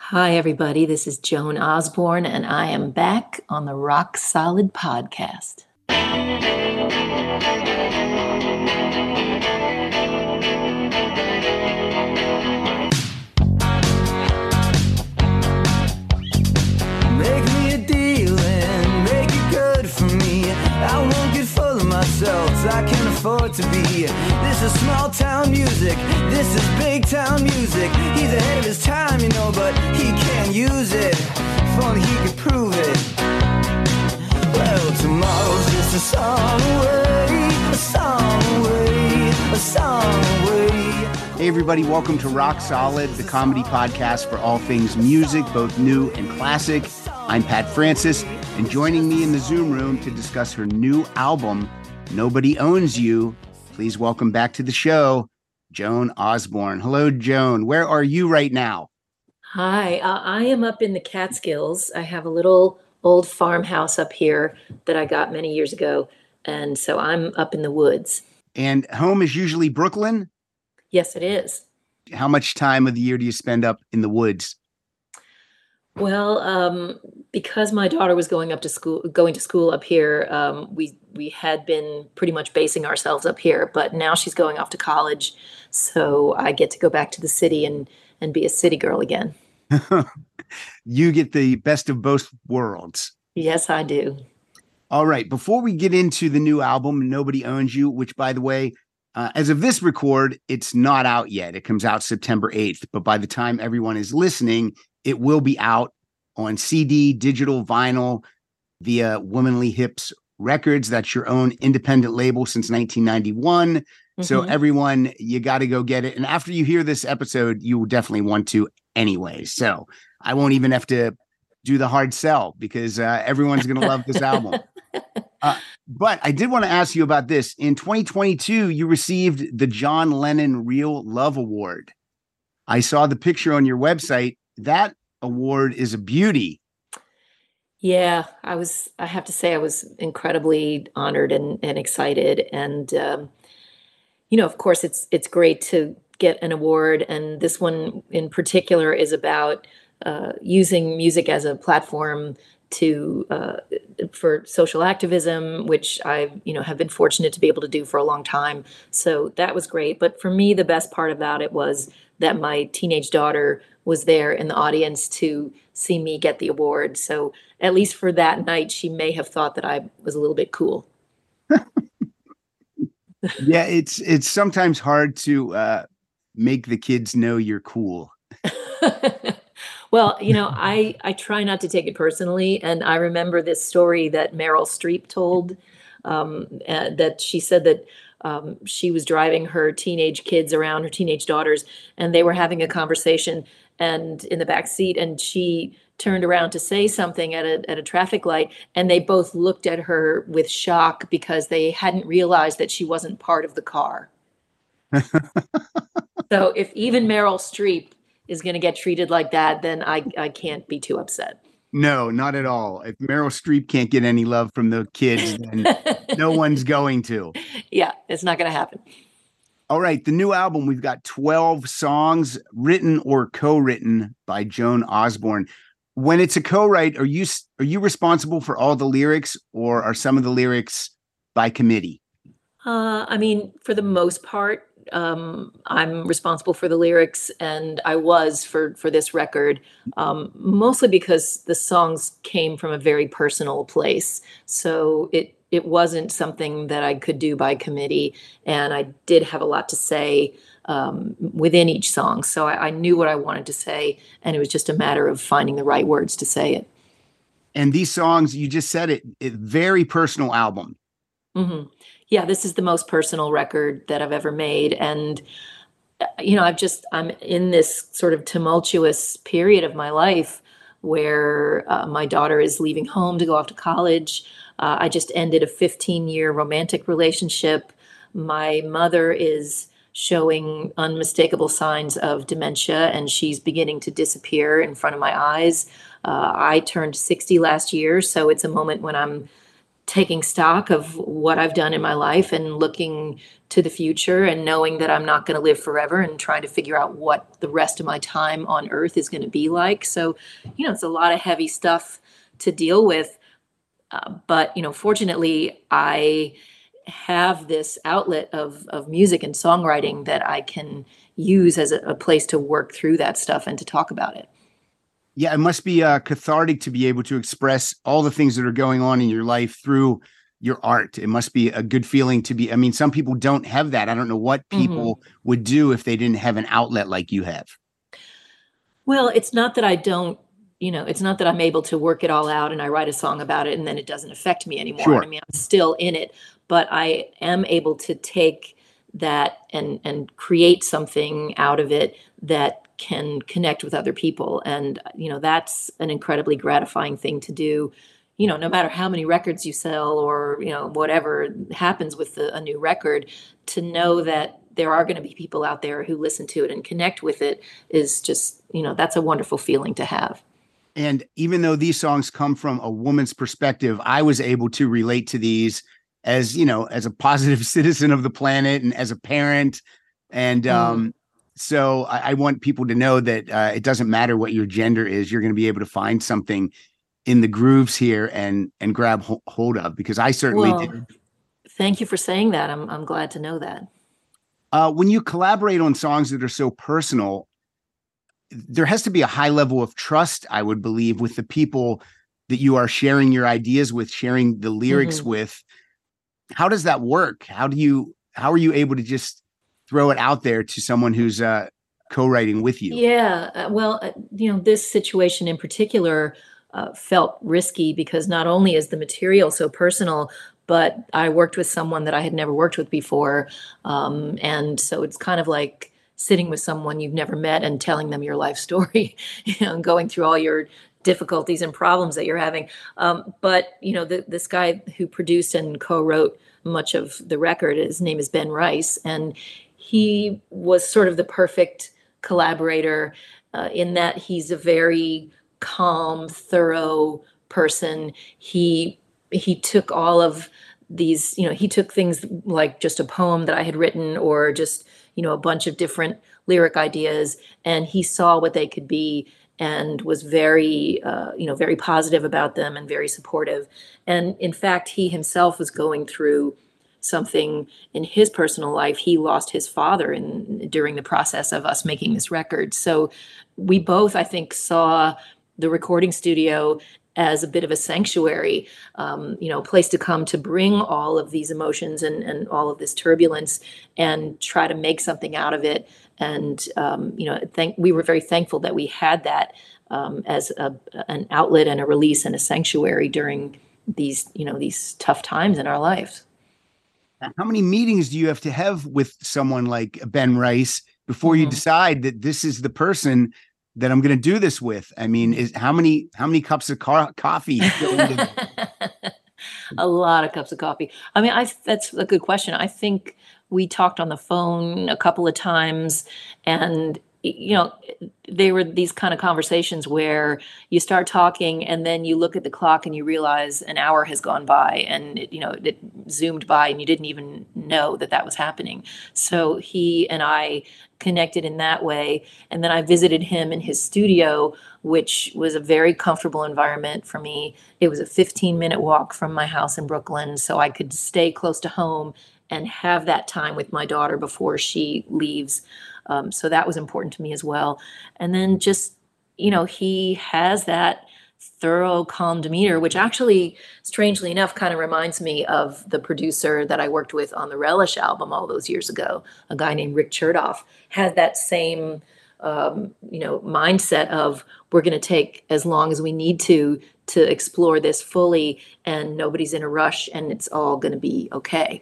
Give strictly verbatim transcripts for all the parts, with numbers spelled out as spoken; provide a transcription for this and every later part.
Hi, everybody. This is Joan Osborne, and I am back on the Rock Solid podcast. Make me a deal and make it good for me. I won't get full of myself, I can't afford to be. This is small town music, this is big town music. He's ahead of his time, you know, but he can't use it. If only he could prove it. Well, tomorrow's just a song away, a song away, a song away. Hey everybody, welcome to Rock Solid, the comedy podcast for all things music, both new and classic. I'm Pat Francis, and joining me in the Zoom room to discuss her new album, Nobody Owns You, please welcome back to the show, Joan Osborne. Hello, Joan. Where are you right now? Hi, uh, I am up in the Catskills. I have a little old farmhouse up here that I got many years ago, and so I'm up in the woods. And home is usually Brooklyn? Yes, it is. How much time of the year do you spend up in the woods? Well, um, because my daughter was going up to school, going to school up here, um, we we had been pretty much basing ourselves up here. But now she's going off to college, so I get to go back to the city and and be a city girl again. You get the best of both worlds. Yes, I do. All right. Before we get into the new album, Nobody Owns You, which, by the way, uh, as of this record, it's not out yet. It comes out September eighth. But by the time everyone is listening, it will be out on C D, digital, vinyl, via Womanly Hips Records. That's your own independent label since nineteen ninety-one. Mm-hmm. So everyone, you got to go get it. And after you hear this episode, you will definitely want to anyway. So I won't even have to do the hard sell because uh, everyone's going to love this album. Uh, but I did want to ask you about this. In twenty twenty-two, you received the John Lennon Real Love Award. I saw the picture on your website. That award is a beauty. Yeah, I was, I have to say I was incredibly honored and, and excited. And, um, you know, of course, it's it's great to get an award. And this one in particular is about uh, using music as a platform to uh, for social activism, which I, you know, have been fortunate to be able to do for a long time. So that was great. But for me, the best part about it was that my teenage daughter was there in the audience to see me get the award. So at least for that night, she may have thought that I was a little bit cool. Yeah, it's it's sometimes hard to uh, make the kids know you're cool. Well, you know, I, I try not to take it personally. And I remember this story that Meryl Streep told, um, uh, that she said that um, she was driving her teenage kids around, her teenage daughters, and they were having a conversation and in the back seat, and she turned around to say something at a at a traffic light, and they both looked at her with shock because they hadn't realized that she wasn't part of the car. So if even Meryl Streep is going to get treated like that, then I, I can't be too upset. No, not at all. If Meryl Streep can't get any love from the kids, then no one's going to. Yeah, it's not going to happen. All right. The new album, we've got twelve songs written or co-written by Joan Osborne. When it's a co-write, are you are you responsible for all the lyrics, or are some of the lyrics by committee? Uh, I mean, for the most part, um, I'm responsible for the lyrics, and I was for for this record, um, mostly because the songs came from a very personal place. So it it wasn't something that I could do by committee, and I did have a lot to say um, within each song. So I, I knew what I wanted to say, and it was just a matter of finding the right words to say it. And these songs, you just said it, it very personal album. Mm-hmm. Yeah, this is the most personal record that I've ever made. And, you know, I've just, I'm in this sort of tumultuous period of my life where uh, my daughter is leaving home to go off to college. Uh, I just ended a fifteen year romantic relationship. My mother is showing unmistakable signs of dementia, and she's beginning to disappear in front of my eyes. Uh, I turned sixty last year, so it's a moment when I'm taking stock of what I've done in my life and looking to the future and knowing that I'm not going to live forever and trying to figure out what the rest of my time on earth is going to be like. So, you know, it's a lot of heavy stuff to deal with. Uh, but, you know, fortunately, I have this outlet of, of music and songwriting that I can use as a, a place to work through that stuff and to talk about it. Yeah, it must be uh, cathartic to be able to express all the things that are going on in your life through your art. It must be a good feeling to be. I mean, some people don't have that. I don't know what people Mm-hmm. would do if they didn't have an outlet like you have. Well, it's not that I don't, you know, it's not that I'm able to work it all out and I write a song about it and then it doesn't affect me anymore. And I Sure. mean, I'm still in it, but I am able to take that and and create something out of it that can connect with other people. And, you know, that's an incredibly gratifying thing to do. You know, no matter how many records you sell or, you know, whatever happens with the, a new record, to know that there are going to be people out there who listen to it and connect with it is just, you know, that's a wonderful feeling to have. And even though these songs come from a woman's perspective, I was able to relate to these as, you know, as a positive citizen of the planet and as a parent. And Mm. um, so I, I want people to know that uh, it doesn't matter what your gender is, you're going to be able to find something in the grooves here and and grab ho- hold of, because I certainly Well, did. thank you for saying that. I'm I'm glad to know that. Uh, when you collaborate on songs that are so personal, there has to be a high level of trust, I would believe, with the people that you are sharing your ideas with, sharing the lyrics Mhm. with. How does that work? How do you, how are you able to just throw it out there to someone who's uh, co-writing with you? Yeah, uh, well, uh, you know, this situation in particular uh, felt risky because not only is the material so personal, but I worked with someone that I had never worked with before. Um, and so it's kind of like sitting with someone you've never met and telling them your life story, you know, and going through all your difficulties and problems that you're having. Um, but, you know, the, this guy who produced and co-wrote much of the record, his name is Ben Rice, and he was sort of the perfect collaborator uh, in that he's a very calm, thorough person. He he took all of these, you know, he took things like just a poem that I had written or just, you know, a bunch of different lyric ideas, and he saw what they could be and was very, uh, you know, very positive about them and very supportive. And in fact, he himself was going through something in his personal life. He lost his father in during the process of us making this record. So we both, I think, saw the recording studio as a bit of a sanctuary, um, you know, a place to come to bring all of these emotions and, and all of this turbulence and try to make something out of it. And, um, you know, thank, we were very thankful that we had that um, as a, an outlet and a release and a sanctuary during these, you know, these tough times in our lives. How many meetings do you have to have with someone like Ben Rice before you Mhm. decide that this is the person that I'm going to do this with? I mean, is how many how many cups of car- coffee go into A lot of cups of coffee. I mean, I that's a good question. I think we talked on the phone a couple of times, and y- you know, they were these kind of conversations where you start talking and then you look at the clock and you realize an hour has gone by and it, you know, it zoomed by and you didn't even know that that was happening. So he and I connected in that way. And then I visited him in his studio, which was a very comfortable environment for me. It was a fifteen minute walk from my house in Brooklyn, so I could stay close to home and have that time with my daughter before she leaves. Um, so that was important to me as well. And then just, you know, he has that thorough, calm demeanor, which actually, strangely enough, kind of reminds me of the producer that I worked with on the Relish album all those years ago, a guy named Rick Chertoff, had that same, um, you know, mindset of we're going to take as long as we need to to explore this fully, and nobody's in a rush, and it's all going to be okay.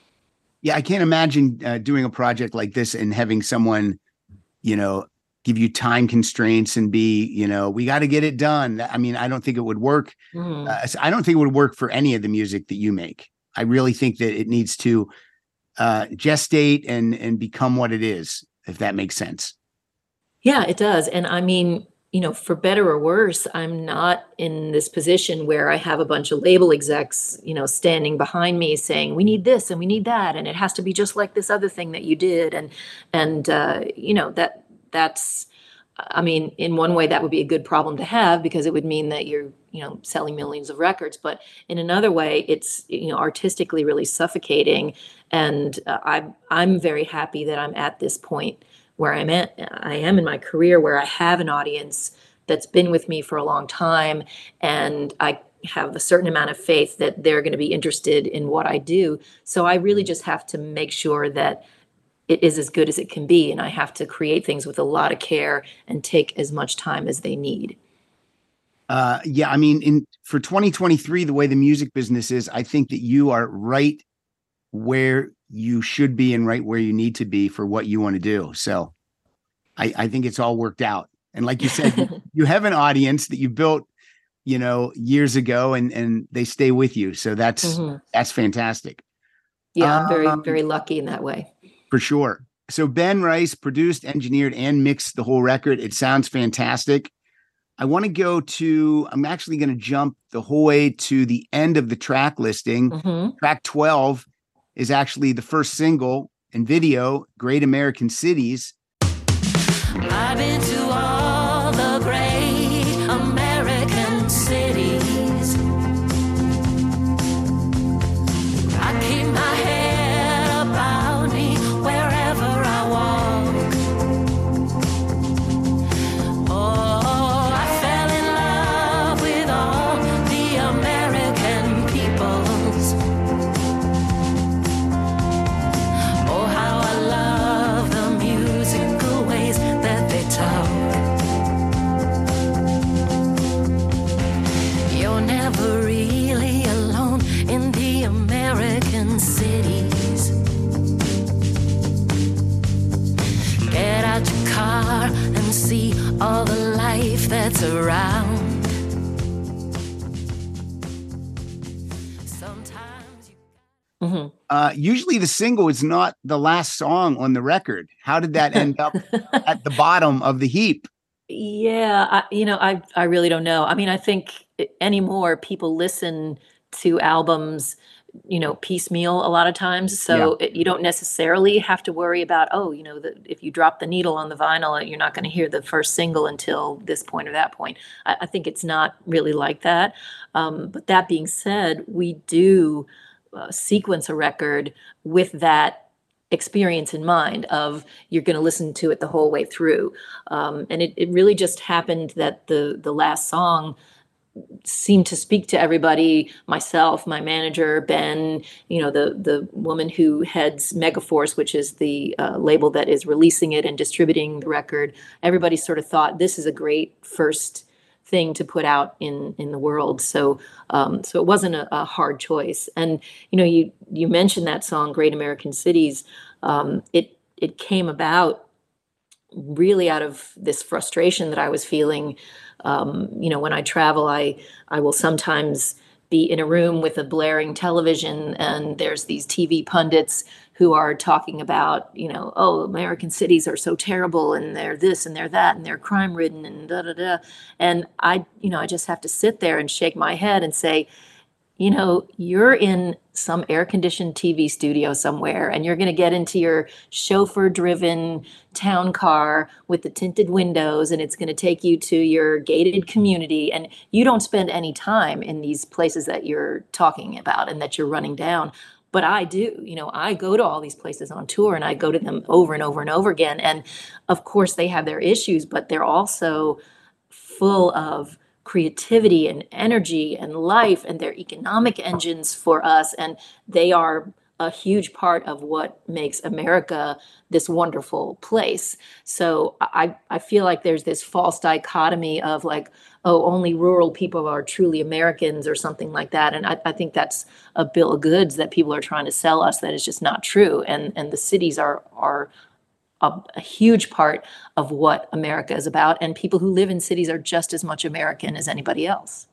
Yeah, I can't imagine uh, doing a project like this and having someone, you know, give you time constraints and be, you know, we got to get it done. I mean, I don't think it would work. Mm. Uh, I don't think it would work for any of the music that you make. I really think that it needs to uh, gestate and and become what it is, if that makes sense. Yeah, it does. And I mean, you know, for better or worse, I'm not in this position where I have a bunch of label execs, you know, standing behind me saying, we need this and we need that, and it has to be just like this other thing that you did. And, and, uh, you know, that, that's, I mean, in one way that would be a good problem to have because it would mean that you're, you know, selling millions of records. But in another way, it's, you know, artistically really suffocating. And uh, I'm, I'm very happy that I'm at this point where I'm at, I am in my career where I have an audience that's been with me for a long time, and I have a certain amount of faith that they're going to be interested in what I do. So I really just have to make sure that it is as good as it can be, and I have to create things with a lot of care and take as much time as they need. Uh, yeah, I mean, in for twenty twenty-three, the way the music business is, I think that you are right where you should be and right where you need to be for what you want to do. So I, I think it's all worked out. And like you said, you have an audience that you built, you know, years ago, and, and they stay with you. So that's, mm-hmm. that's fantastic. Yeah. I'm very, um, very lucky in that way. For sure. So Ben Rice produced, engineered, and mixed the whole record. It sounds fantastic. I want to go to, I'm actually going to jump the whole way to the end of the track listing. Mm-hmm. Track twelve is actually the first single and video, Great American Cities. I've been to all the great American cities. I keep my head about me wherever I walk. Oh, I fell in love with all the American peoples. Oh, how I love the musical ways that they talk. You're never really alone in the American cities. Get out your car and see all the life that's around. Sometimes you... Mm-hmm. Uh, usually the single is not the last song on the record. How did that end up at the bottom of the heap? Yeah, I, you know, I I really don't know. I mean, I think anymore people listen to albums, you know, piecemeal a lot of times. So yeah. it, you don't necessarily have to worry about, oh, you know, the, if you drop the needle on the vinyl, you're not going to hear the first single until this point or that point. I, I think it's not really like that. Um, but that being said, we do uh, sequence a record with that experience in mind of you're going to listen to it the whole way through. Um, and it, it really just happened that the the last song seemed to speak to everybody, myself, my manager, Ben, you know, the the woman who heads Megaforce, which is the uh, label that is releasing it and distributing the record. Everybody sort of thought this is a great first thing to put out in in the world. So um, so it wasn't a, a hard choice. And you know, you you mentioned that song, Great American Cities. Um, it it came about really out of this frustration that I was feeling. Um, you know, when I travel, I I will sometimes be in a room with a blaring television, and there's these T V pundits who are talking about, you know, oh, American cities are so terrible, and they're this and they're that, and they're crime ridden, and da da da. And I, you know, I just have to sit there and shake my head and say, you know, you're in some air-conditioned T V studio somewhere, and you're going to get into your chauffeur-driven town car with the tinted windows, and it's going to take you to your gated community, and you don't spend any time in these places that you're talking about and that you're running down. But I do. You know, I go to all these places on tour, and I go to them over and over and over again. And of course, they have their issues, but they're also full of creativity and energy and life, and they're economic engines for us, and they are a huge part of what makes America this wonderful place. So I, I feel like there's this false dichotomy of like, oh, only rural people are truly Americans or something like that. And I, I think that's a bill of goods that people are trying to sell us that is just not true. And and the cities are are A, a huge part of what America is about. And people who live in cities are just as much American as anybody else.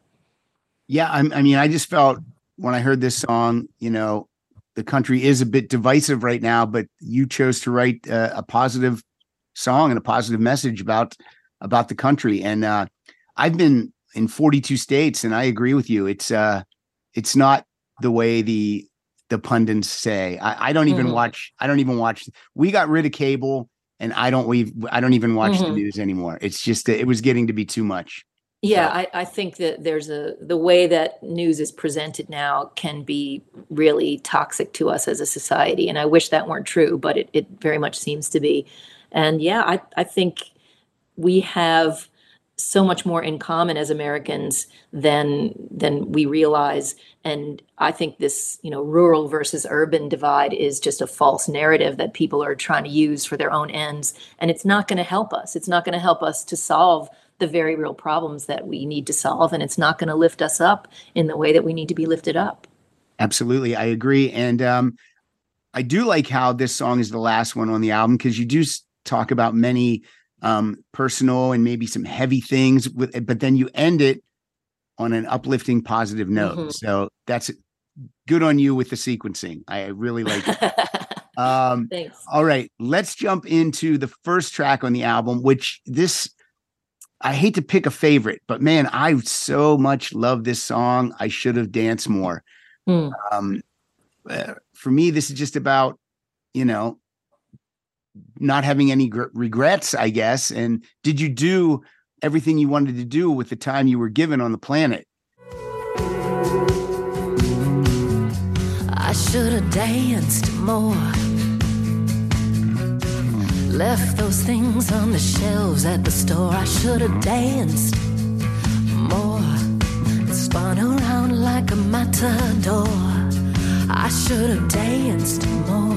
Yeah. I, I mean, I just felt when I heard this song, you know, the country is a bit divisive right now, but you chose to write uh, a positive song and a positive message about about the country. And uh, I've been in forty-two states, and I agree with you. It's uh, it's not the way the the pundits say. I, I don't even mm-hmm. watch. I don't even watch. We got rid of cable, and I don't. We I don't even watch mm-hmm. the news anymore. It's just it was getting to be too much. Yeah, so. I, I think that there's a the way that news is presented now can be really toxic to us as a society, and I wish that weren't true, but it it very much seems to be. And yeah, I I think we have so much more in common as Americans than than we realize. And I think this, you know, rural versus urban divide is just a false narrative that people are trying to use for their own ends. And it's not going to help us. It's not going to help us to solve the very real problems that we need to solve. And it's not going to lift us up in the way that we need to be lifted up. Absolutely. I agree. And um, I do like how this song is the last one on the album, because you do talk about many um, personal and maybe some heavy things, with, but then you end it on an uplifting, positive note. Mm-hmm. So that's good on you with the sequencing. I really like it. um, Thanks. All right, let's jump into the first track on the album, which this, I hate to pick a favorite, but man, I so much love this song. I Should Have Danced More. Mm. Um, uh, for me, this is just about, you know, not having any gr- regrets, I guess. And did you do everything you wanted to do with the time you were given on the planet? I should have danced more. Left those things on the shelves at the store. I should have danced more. Spun around like a matador. I should have danced more.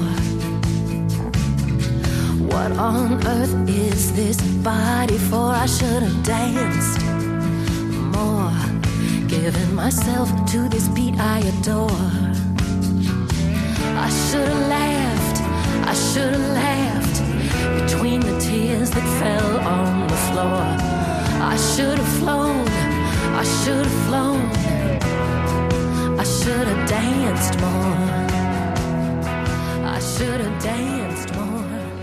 What on earth is this body for? I should have danced more. Giving myself to this beat I adore. I should have laughed. I should have laughed between the tears that fell on the floor. I should have flown. I should have flown. I should have danced more. I should have danced more.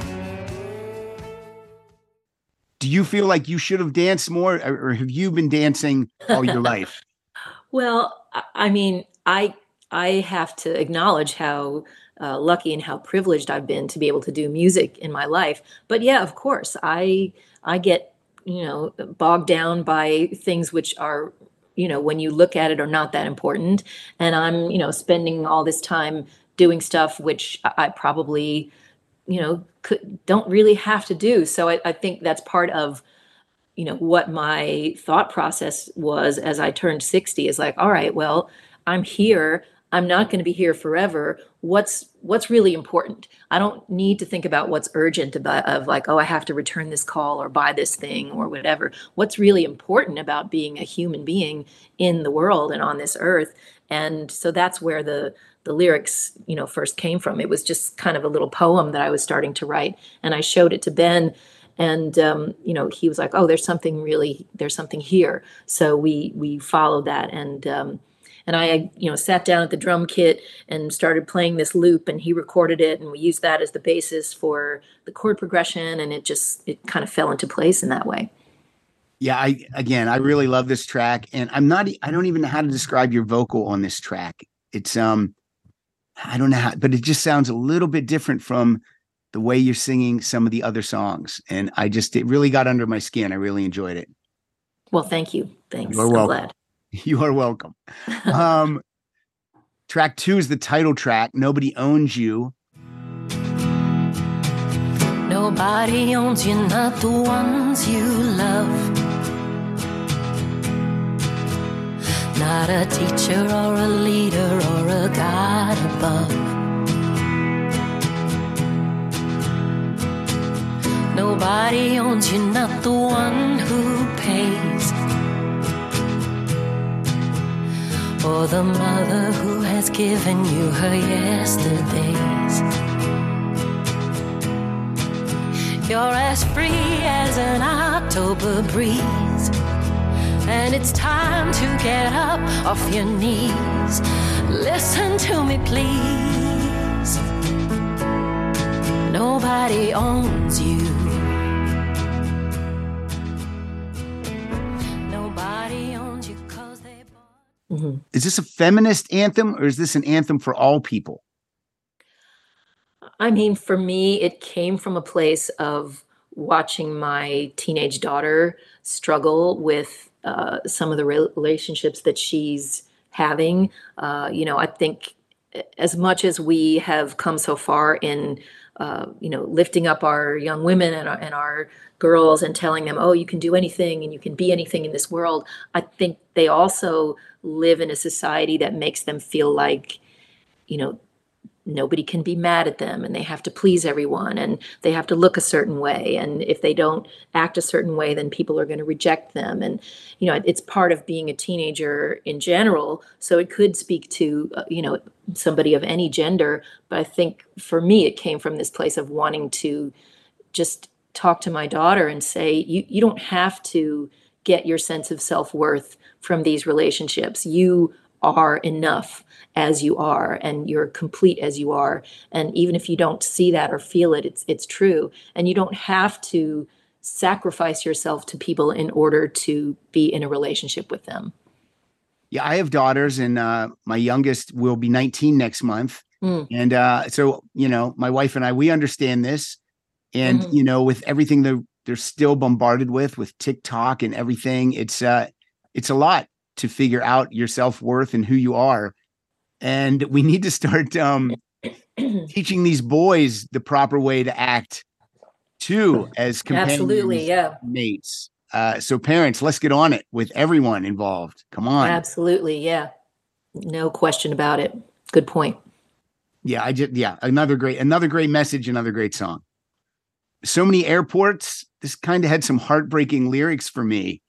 Do you feel like you should have danced more, or have you been dancing all your life? Well, I mean, I I have to acknowledge how uh, lucky and how privileged I've been to be able to do music in my life. But yeah, of course, I I get, you know, bogged down by things which are, you know, when you look at it, are not that important. And I'm, you know, spending all this time doing stuff which I probably, you know, could, don't really have to do. So I, I think that's part of, you know, what my thought process was as I turned sixty, is like, all right, well, I'm here. I'm not going to be here forever. What's what's really important? I don't need to think about what's urgent about, of like, oh, I have to return this call or buy this thing or whatever. What's really important about being a human being in the world and on this earth? And so that's where the the lyrics, you know, first came from. It was just kind of a little poem that I was starting to write, and I showed it to Ben, and um, you know, he was like, "Oh, there's something really, there's something here." So we we followed that, and um, and I, you know, sat down at the drum kit and started playing this loop, and he recorded it, and we used that as the basis for the chord progression, and it just it kind of fell into place in that way. Yeah, I again, I really love this track, and I'm not, I don't even know how to describe your vocal on this track. It's um. I don't know how, but it just sounds a little bit different from the way you're singing some of the other songs. And I just, it really got under my skin. I really enjoyed it. Well, thank you. Thanks. You're I'm welcome. glad. You are welcome. um, track two is the title track, Nobody Owns You. Nobody owns you, not the ones you love. Not a teacher or a leader or a God above. Nobody owns you, not the one who pays, or the mother who has given you her yesterdays. You're as free as an October breeze, and it's time to get up off your knees. Listen to me, please. Nobody owns you. Mhm. Is this a feminist anthem or is this an anthem for all people? I mean, for me, it came from a place of watching my teenage daughter struggle with uh, some of the rel relationships that she's having. Uh, you know, I think a as much as we have come so far in, uh, you know, lifting up our young women and our and our girls and telling them, "Oh, you can do anything and you can be anything in this world," I think they also live in a society that makes them feel like, you know, nobody can be mad at them and they have to please everyone and they have to look a certain way, and if they don't act a certain way then people are going to reject them. And you know it's part of being a teenager in general, so it could speak to uh, you know somebody of any gender, but I think for me it came from this place of wanting to just talk to my daughter and say, you you don't have to get your sense of self-worth from these relationships. You are enough as you are, and you're complete as you are. And even if you don't see that or feel it, it's it's true. And you don't have to sacrifice yourself to people in order to be in a relationship with them. Yeah, I have daughters, and uh, my youngest will be nineteen next month. Mm, And uh, so, you know, my wife and I, we understand this. And, mhm. you know, with everything that they're still bombarded with, with TikTok and everything, it's uh, it's a lot to figure out your self-worth and who you are. And we need to start um, teaching these boys the proper way to act too, as Absolutely, companions, yeah. mates. Uh, so parents, let's get on it with everyone involved. Come on. Absolutely, yeah. No question about it. Good point. Yeah, I just yeah, another great, another great message, another great song. So Many Airports. This kind of had some heartbreaking lyrics for me.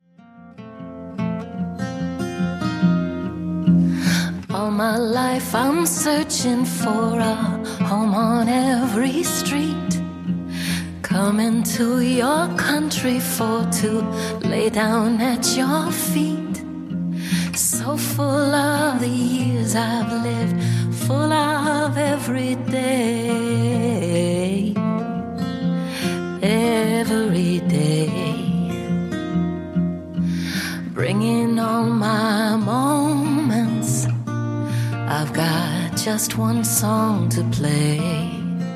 All my life I'm searching for a home on every street. Coming to your country for to lay down at your feet. So full of the years I've lived, full of every day, every day. Bringing all my moments, I've got just one song to play.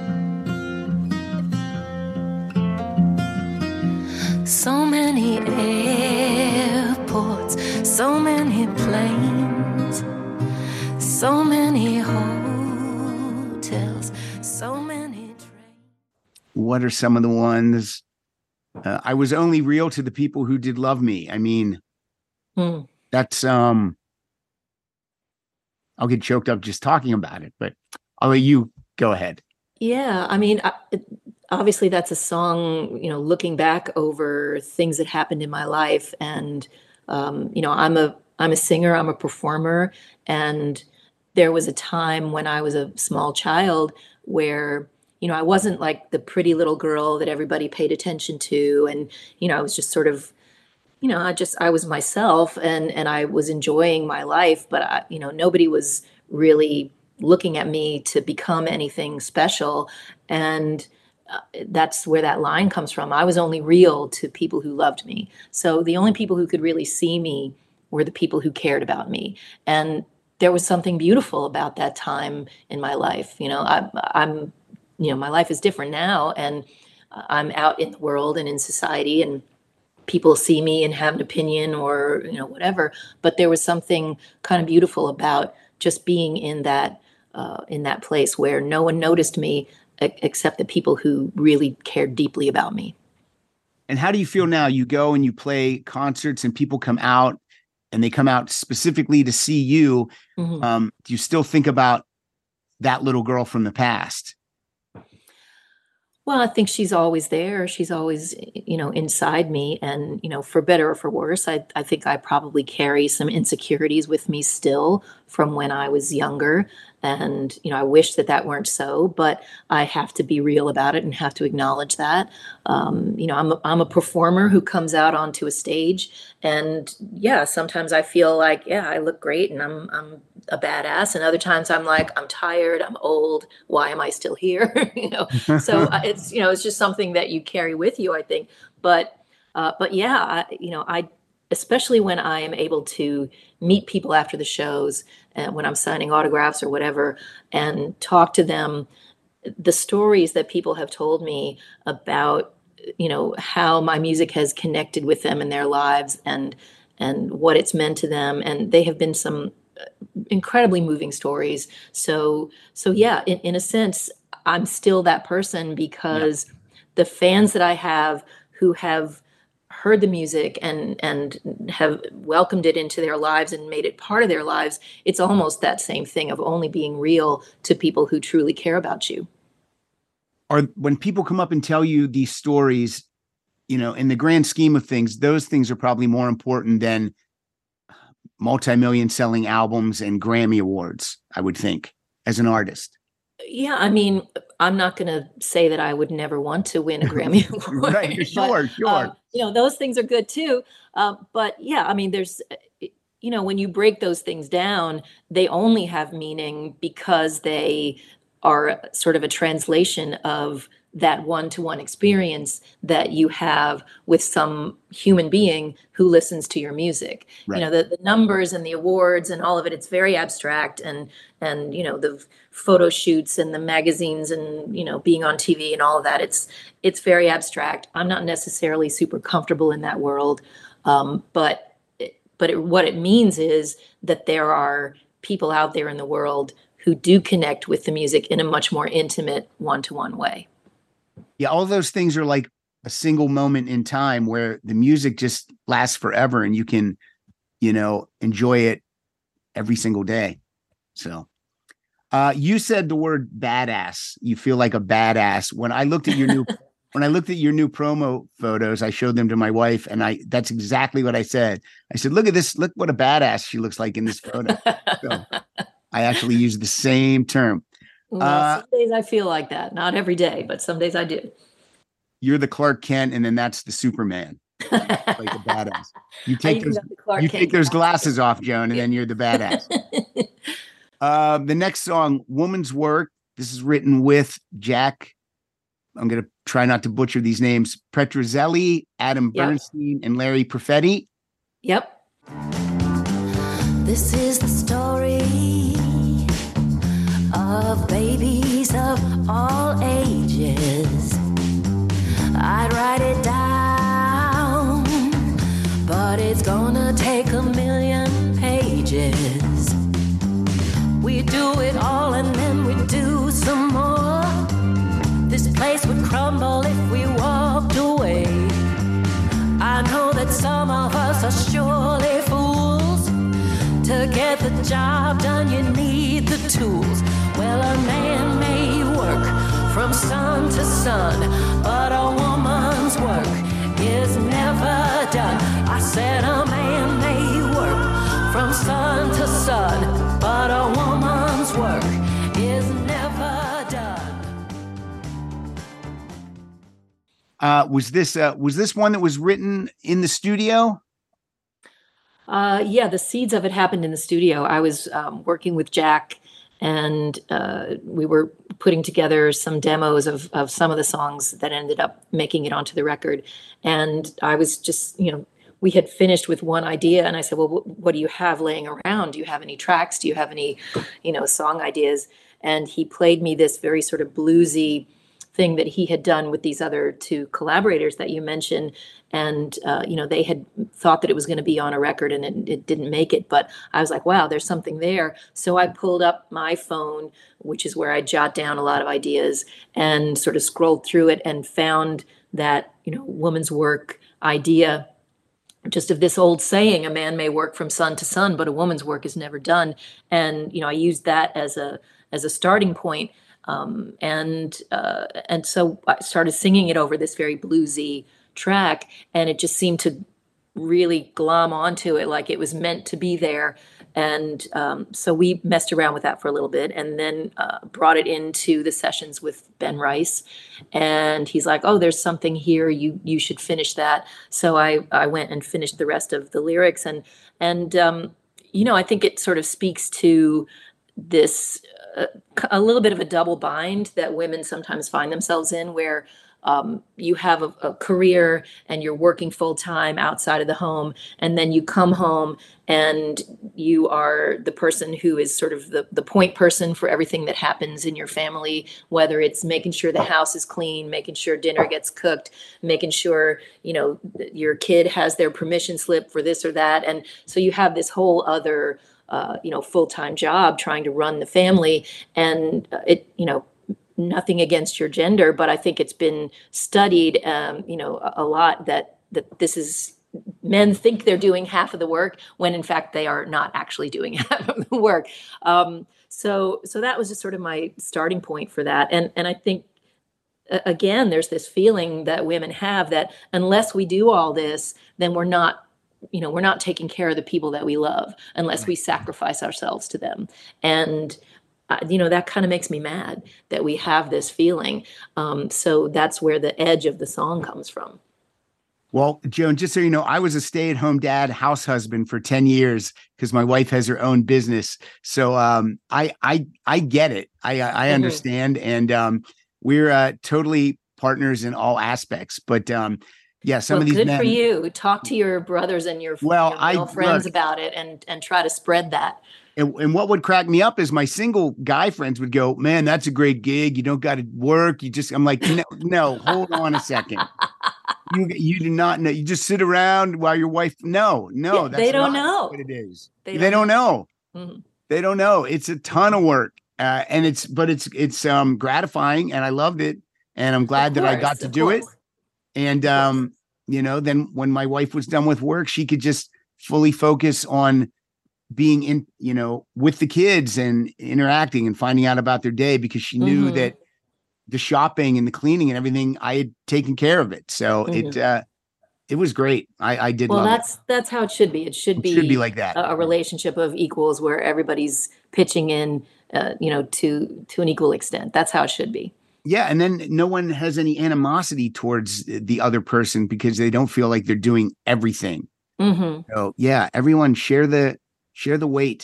So many airports, so many planes, so many hotels, so many trains. What are some of the ones? Uh, I was only real to the people who did love me. I mean, Mm. that's um I'll get choked up just talking about it, but I'll let you go ahead. Yeah, I mean, I, it- obviously that's a song, you know, looking back over things that happened in my life, and um, you know, I'm a I'm a singer, I'm a performer, and there was a time when I was a small child where, you know, I wasn't like the pretty little girl that everybody paid attention to, and you know, I was just sort of, you know, I just I was myself, and and I was enjoying my life, but I, you know, nobody was really looking at me to become anything special. And uh, that's where that line comes from. I was only real to people who loved me. So the only people who could really see me were the people who cared about me. And there was something beautiful about that time in my life. You know, I, I'm, you know, my life is different now, and I'm out in the world and in society, and people see me and have an opinion or you know whatever, but there was something kind of beautiful about just being in that uh, in that place where no one noticed me e- except the people who really cared deeply about me. And how do you feel now? You go and you play concerts and people come out and they come out specifically to see you. Mhm. Um, do you still think about that little girl from the past? Well, I think she's always there. She's always, you know, inside me. And, you know, for better or for worse, I, I think I probably carry some insecurities with me still from when I was younger. And, you know, I wish that that weren't so, but I have to be real about it and have to acknowledge that. Um, you know, I'm a, I'm a performer who comes out onto a stage. And yeah, sometimes I feel like, yeah, I look great and I'm, I'm a badass. And other times I'm like, I'm tired, I'm old. Why am I still here? you know, so uh, it's, you know, it's just something that you carry with you, I think. But, uh, but yeah, I, you know, I, especially when I am able to meet people after the shows and when I'm signing autographs or whatever and talk to them, the stories that people have told me about, you know, how my music has connected with them in their lives and and what it's meant to them. And they have been some incredibly moving stories. So so yeah, in, in a sense, I'm still that person Yeah. because the fans that I have who have heard the music and and have welcomed it into their lives and made it part of their lives, it's almost that same thing of only being real to people who truly care about you. Or when people come up and tell you these stories, you know, in the grand scheme of things, those things are probably more important than multi-million selling albums and Grammy awards, I would think, as an artist. Yeah, I mean, I'm not going to say that I would never want to win a Grammy award, Right, sure, but sure. um, you know, those things are good too. Uh, but yeah, I mean, there's, uh, you know, when you break those things down, they only have meaning because they are sort of a translation of that one-to-one experience that you have with some human being who listens to your music. You Right. know, the, the numbers and the awards and all of it, it's very abstract and and you know, the photo shoots and the magazines and you know, being on T V and all of that. It's it's very abstract. I'm not necessarily super comfortable in that world. Um, but it, but it, what it means is that there are people out there in the world who do connect with the music in a much more intimate one-to-one way. Yeah, all those things are like a single moment in time where the music just lasts forever and you can, you know, enjoy it every single day. So, uh, you said the word badass. You feel like a badass. When I looked at your new when I looked at your new promo photos, I showed them to my wife and I that's exactly what I said. I said, "Look at this. Look what a badass she looks like in this photo." So, I actually used the same term. Well, Uh, some days I feel like that. Not every day, but some days I do. you're the Clark Kent, and then that's the Superman. Like a badass. You I take even those, got the Clark you Kent take those glasses. glasses off, Joan, and then you're the badass. Uh, the next song, "Woman's Work." This is written with Jack. I'm gonna try not to butcher these names. Petrozelli, Adam Yep. Bernstein, and Larry Perfetti. Yep. This is the story of babies of all ages. I'd write it down, but it's gonna take a million pages. We do it all and then we do some more. This place would crumble if we walked away. I know that some of us are surely fools. To get the job done, you need the tools. Well, a man may work from sun to sun, but a woman's work is never done. I said a man may work from sun to sun, but a woman's work is never done. Uh, was this uh, was this one that was written in the studio? Uh, yeah, the seeds of it happened in the studio. I was um, working with Jack, and uh, we were putting together some demos of of some of the songs that ended up making it onto the record. And I was just, you know, we had finished with one idea, and I said, "Well, wh- what do you have laying around? Do you have any tracks? Do you have any, you know, song ideas?" And he played me this very sort of bluesy thing that he had done with these other two collaborators that you mentioned. And, uh, you know, they had thought that it was going to be on a record and it, it didn't make it. But I was like, wow, there's something there. So I pulled up my phone, which is where I jot down a lot of ideas, and sort of scrolled through it and found that, you know, woman's work idea, just of this old saying, a man may work from sun to sun, but a woman's work is never done. And, you know, I used that as a as a starting point. Um, and uh, and so I started singing it over this very bluesy track, and it just seemed to really glom onto it like it was meant to be there. And um, so we messed around with that for a little bit, and then uh, brought it into the sessions with Ben Rice. And he's like, "Oh, there's something here. You you should finish that." So I I went and finished the rest of the lyrics, and and um, you know, I think it sort of speaks to this uh, a little bit of a double bind that women sometimes find themselves in, where um, you have a, a career and you're working full time outside of the home, and then you come home and you are the person who is sort of the, the point person for everything that happens in your family, whether it's making sure the house is clean, making sure dinner gets cooked, making sure, you know, your kid has their permission slip for this or that. And so you have this whole other, uh, you know, full-time job trying to run the family. And uh, it, you know, nothing against your gender, but I think it's been studied, um, you know, a, a lot that, that this is, men think they're doing half of the work when in fact they are not actually doing half of the work. Um, so, so that was just sort of my starting point for that. And, and I think, uh, again, there's this feeling that women have that unless we do all this, then we're not, you know, we're not taking care of the people that we love unless we sacrifice ourselves to them. And, uh, you know, that kind of makes me mad that we have this feeling. Um, so that's where the edge of the song comes from. Well, Joan, just so you know, I was a stay-at-home dad, house husband for ten years because my wife has her own business. So um, I I I get it. I I Mhm. understand, and um, we're uh, totally partners in all aspects. But um, yeah, some Well, of these good men. for you. Talk to your brothers and your, Well, your I male friends look, about it, and and try to spread that. and, and what would crack me up is my single guy friends would go, "Man, that's a great gig. You don't got to work. You just." I'm like, "No, no, hold on a second. You you do not know. You just sit around while your wife. No, no, Yeah, that's they don't not know. what it is. They They don't don't know. Mhm. They don't know. It's a ton of work, uh, and it's but it's it's um gratifying, and I loved it, and I'm Of glad that I got course, to of do it. course, And of course. um, you know, then when my wife was done with work, she could just fully focus on being in, you know, with the kids and interacting and finding out about their day because she knew Mhm. that the shopping and the cleaning and everything I had taken care of it. So it Mhm. uh it was great. I I did Well, love it. that's that's how it should be. It should It should be be like that. a, a relationship of equals where everybody's pitching in, uh, you know, to to an equal extent. That's how it should be. Yeah, and then no one has any animosity towards the other person because they don't feel like they're doing everything. Hmm. So yeah, everyone share the share the weight.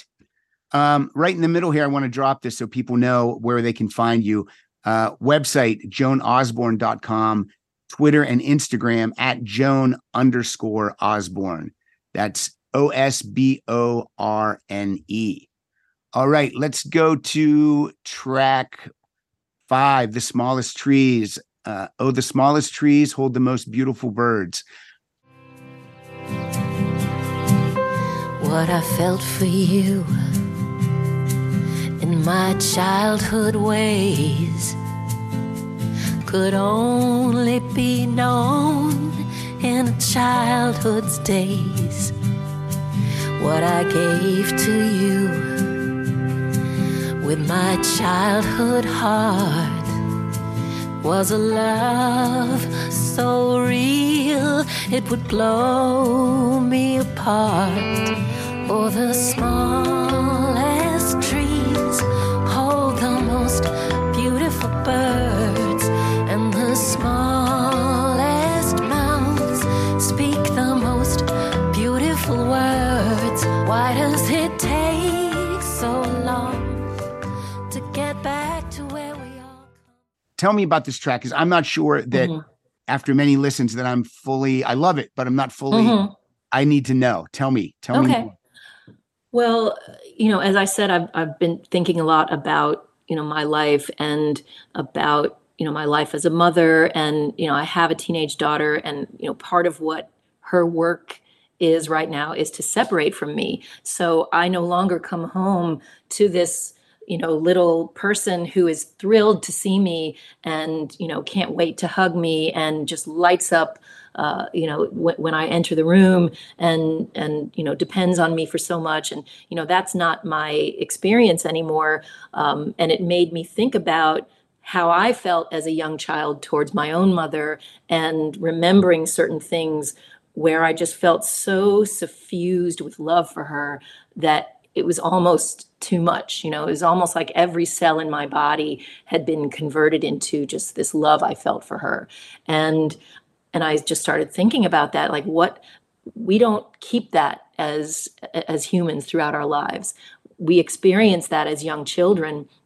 Um, right in the middle here, I want to drop this so people know where they can find you. Uh, website, joan osborne dot com, Twitter and Instagram at Joan underscore Osborne. That's O S B O R N E. All right, let's go to track five, The Smallest Trees. Uh, oh, the smallest trees hold the most beautiful birds. What I felt for you in my childhood ways could only be known in a childhood's days. What I gave to you with my childhood heart was a love so real it would blow me apart. Oh, the smallest trees hold the most beautiful birds, and the smallest mouths speak the most beautiful words. Why does it take so long to get back to where we are? Tell me about this track because I'm not sure that Mhm. after many listens that I'm fully, I love it, but I'm not fully, Mhm. I need to know. Tell me, tell me. Okay. more. Well, you know, as I said, I've I've been thinking a lot about, you know, my life and about, you know, my life as a mother. And, you know, I have a teenage daughter, and, you know, part of what her work is right now is to separate from me. So I no longer come home to this, you know, little person who is thrilled to see me and, you know, can't wait to hug me and just lights up, uh, you know, w- when I enter the room, and, and, you know, depends on me for so much. And, you know, that's not my experience anymore. Um, and it made me think about how I felt as a young child towards my own mother, and remembering certain things where I just felt so suffused with love for her that it was almost too much. You know, it was almost like every cell in my body had been converted into just this love I felt for her. And and I just started thinking about that, like, what, we don't keep that as as humans throughout our lives. We experience that as young children,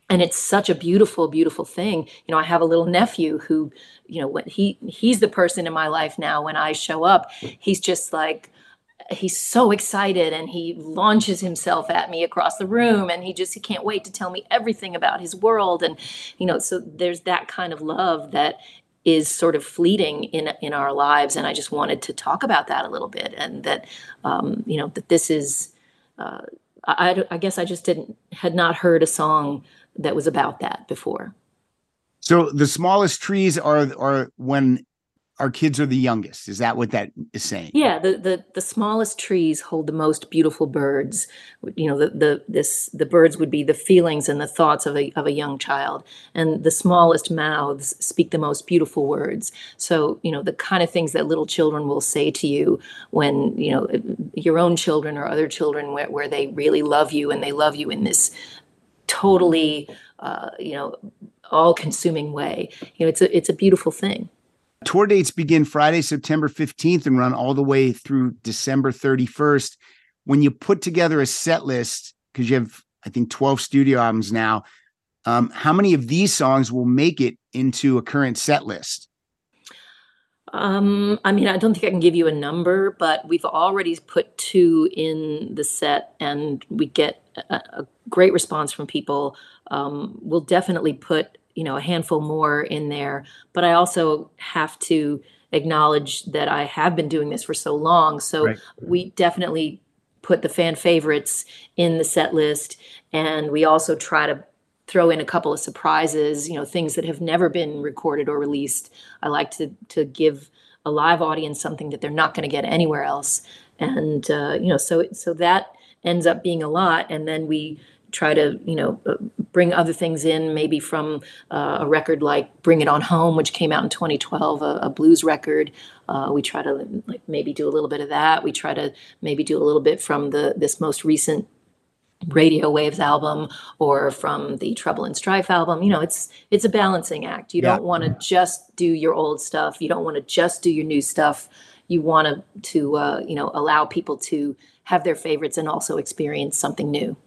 and it's such a beautiful, beautiful thing. You know, I have a little nephew who, you know, when he he's the person in my life now. When I show up, he's just like, he's so excited, and he launches himself at me across the room, and he just he can't wait to tell me everything about his world. And you know, so there's that kind of love that is sort of fleeting in in our lives. And I just wanted to talk about that a little bit, and that um, you know, that this is. Uh, I, I guess I just didn't had not heard a song that was about that before. So the smallest trees are are when our kids are the youngest. Is that what that is saying? Yeah, the the the smallest trees hold the most beautiful birds. You know, the the this the birds would be the feelings and the thoughts of a of a young child, and the smallest mouths speak the most beautiful words. So, you know, the kind of things that little children will say to you when, you know, your own children or other children, where, where they really love you, and they love you in this totally, uh, you know, all-consuming way. You know, it's a it's a beautiful thing. Tour dates begin Friday, September fifteenth and run all the way through December thirty-first. When you put together a set list, because you have, I think, twelve studio albums now, um, how many of these songs will make it into a current set list? Um, I mean, I don't think I can give you a number, but we've already put two in the set, and we get a, a great response from people. Um, we'll definitely put, you know, a handful more in there, but I also have to acknowledge that I have been doing this for so long. So Right. we definitely put the fan favorites in the set list, and we also try to throw in a couple of surprises, you know, things that have never been recorded or released. I like to to give a live audience something that they're not going to get anywhere else. And uh, you know, so so that ends up being a lot. And then we try to, you know, uh, bring other things in, maybe from uh, a record like Bring It On Home, which came out in twenty twelve, a, a blues record. Uh, we try to like maybe do a little bit of that. We try to maybe do a little bit from the this most recent Radio Waves album, or from the Trouble and Strife album. You know, it's it's a balancing act. You Yeah. don't want to just do your old stuff. You don't want to just do your new stuff. You want to to uh, you know, allow people to have their favorites and also experience something new.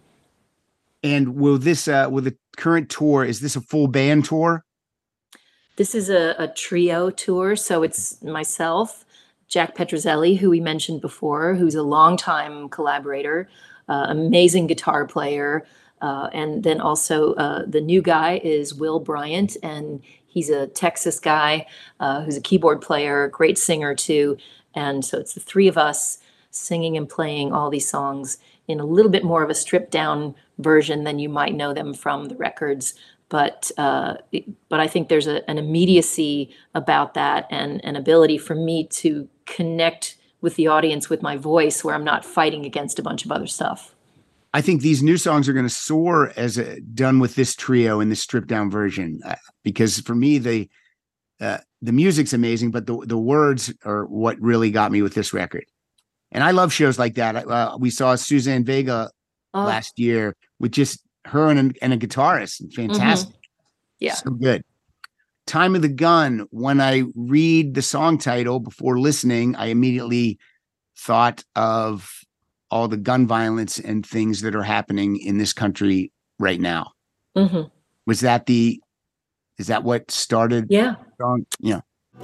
And will this, uh, will the current tour, is this a full band tour? This is a, a trio tour, so it's myself, Jack Petrozelli, who we mentioned before, who's a longtime collaborator, uh, amazing guitar player, uh, and then also uh, the new guy is Will Bryant, and he's a Texas guy uh, who's a keyboard player, great singer too. And so it's the three of us singing and playing all these songs in a little bit more of a stripped down version than you might know them from the records. But uh, but I think there's a, an immediacy about that, and an ability for me to connect with the audience with my voice, where I'm not fighting against a bunch of other stuff. I think these new songs are going to soar as a, done with this trio in this stripped down version, uh, because for me, the uh, the music's amazing, but the the words are what really got me with this record. And I love shows like that. Uh, we saw Suzanne Vega Oh, last year with just her and, and a guitarist. Fantastic. yeah. So good. Time of the Gun. When I read the song title before listening, I immediately thought of all the gun violence and things that are happening in this country right now. hmm Was that the, is that what started Yeah. the song? Yeah.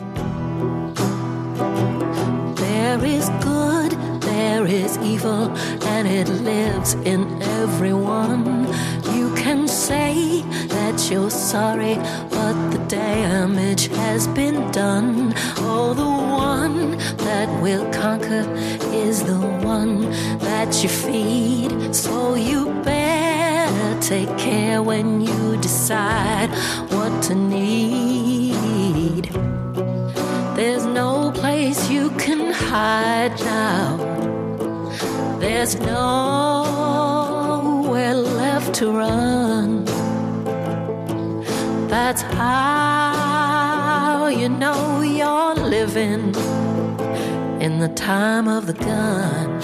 There is good, there is evil, and it lives in everyone. You can say that you're sorry, but the damage has been done. Oh, the one that will conquer is the one that you feed. So you better take care when you decide what to need. There's no place you can hide now. There's nowhere left to run. That's how you know you're living in the time of the gun.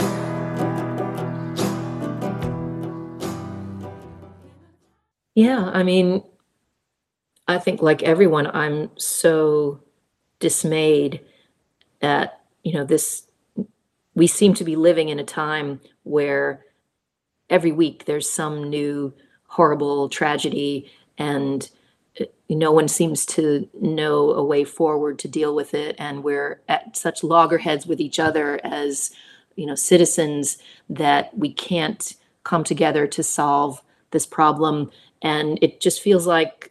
Yeah. I mean, I think like everyone, I'm so dismayed at, you know, this, we seem to be living in a time where every week there's some new horrible tragedy, and uh, no one seems to know a way forward to deal with it. And we're at such loggerheads with each other as, you know, citizens, that we can't come together to solve this problem. And it just feels like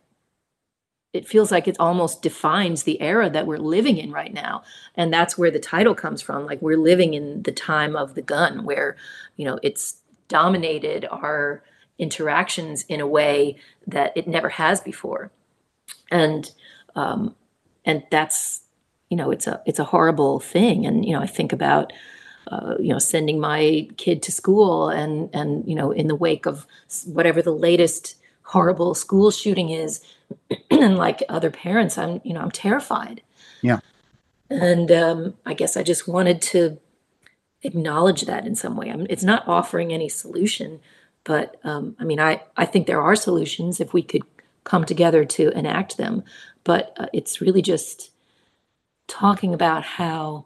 it feels like it almost defines the era that we're living in right now. And that's where the title comes from. Like, we're living in the time of the gun, where, you know, it's dominated our interactions in a way that it never has before. And, um, and that's, you know, it's a, it's a horrible thing. And, you know, I think about, uh, you know, sending my kid to school, and, and, you know, in the wake of whatever the latest horrible school shooting is, and like other parents, I'm, you know, I'm terrified. Yeah. And um, I guess I just wanted to acknowledge that in some way. I mean, it's not offering any solution, but um, I mean, I, I think there are solutions if we could come together to enact them. But uh, it's really just talking about how,